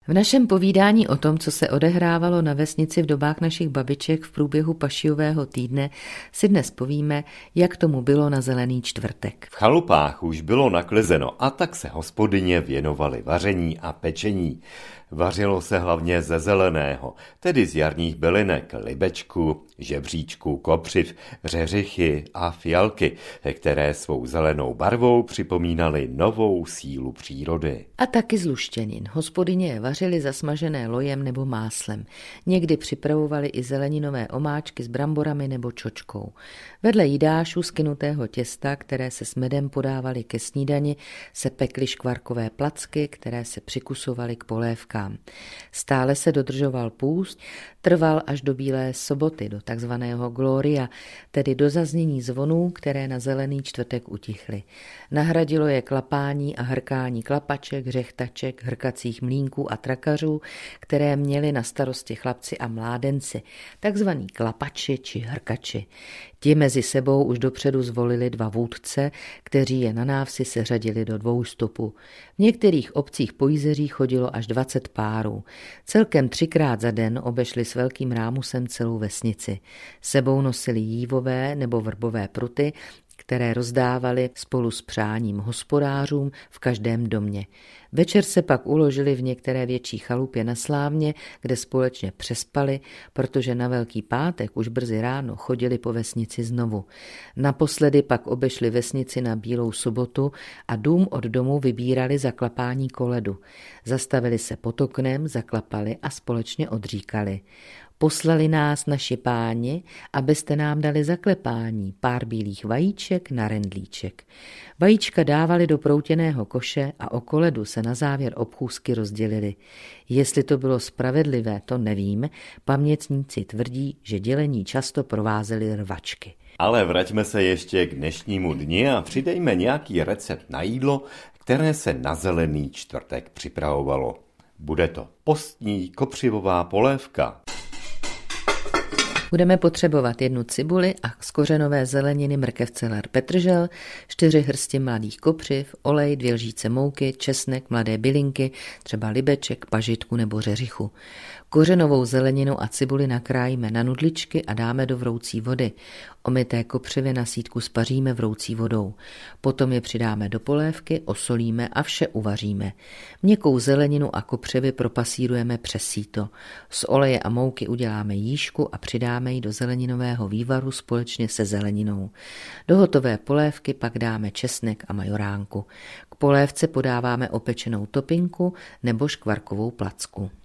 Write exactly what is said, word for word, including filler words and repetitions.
V našem povídání o tom, co se odehrávalo na vesnici v dobách našich babiček v průběhu Pašiového týdne, si dnes povíme, jak tomu bylo na Zelený čtvrtek. V chalupách už bylo naklizeno a tak se hospodyně věnovaly vaření a pečení. Vařilo se hlavně ze zeleného, tedy z jarních bylinek, libečku, žebříčku, kopřiv, řeřichy a fialky, které svou zelenou barvou připomínaly novou sílu přírody. A taky z luštěnin. Hospodyně je vařily zasmažené lojem nebo máslem. Někdy připravovali i zeleninové omáčky s bramborami nebo čočkou. Vedle jídášů z kynutého těsta, které se s medem podávaly ke snídani, se pekly škvarkové placky, které se přikusovaly k polévkám. Stále se dodržoval půst, trval až do Bílé soboty, do takzvaného Gloria, tedy do zaznění zvonů, které na Zelený čtvrtek utichly. Nahradilo je klapání a hrkání klapaček, řechtaček, hrkacích mlýnků a trakařů, které měli na starosti chlapci a mládenci, takzvaní klapači či hrkači. Ti mezi sebou už dopředu zvolili dva vůdce, kteří je na návsi seřadili do dvou stupů. V některých obcích po Jízeří chodilo až dvacet párů. Celkem třikrát za den obešli s velkým rámusem celou vesnici. Sebou nosili jívové nebo vrbové pruty, které rozdávali spolu s přáním hospodářům v každém domě. Večer se pak uložili v některé větší chalupě na Slávně, kde společně přespali, protože na Velký pátek už brzy ráno chodili po vesnici znovu. Naposledy pak obešli vesnici na Bílou sobotu a dům od domu vybírali za klapání koledu. Zastavili se pod oknem, zaklapali a společně odříkali. Poslali nás naši páni, abyste nám dali zaklepání pár bílých vajíček na rendlíček. Vajíčka dávali do proutěného koše a o koledu se na závěr obchůzky rozdělili. Jestli to bylo spravedlivé, to nevím, pamětníci tvrdí, že dělení často provázely rvačky. Ale vraťme se ještě k dnešnímu dni a přidejme nějaký recept na jídlo, které se na Zelený čtvrtek připravovalo. Bude to postní kopřivová polévka. Budeme potřebovat jednu cibuli a z kořenové zeleniny mrkev celer petržel, čtyři hrsti mladých kopřiv, olej, dvě lžíce mouky, česnek, mladé bylinky, třeba libeček, pažitku nebo řeřichu. Kořenovou zeleninu a cibuli nakrájíme na nudličky a dáme do vroucí vody. Omyté kopřivy na sýtku spaříme vroucí vodou. Potom je přidáme do polévky, osolíme a vše uvaříme. Měkkou zeleninu a kopřivy propasírujeme přes síto. Z oleje a mouky uděláme jížku a přidáme ji do zeleninového vývaru společně se zeleninou. Do hotové polévky pak dáme česnek a majoránku. K polévce podáváme opečenou topinku nebo škvarkovou placku.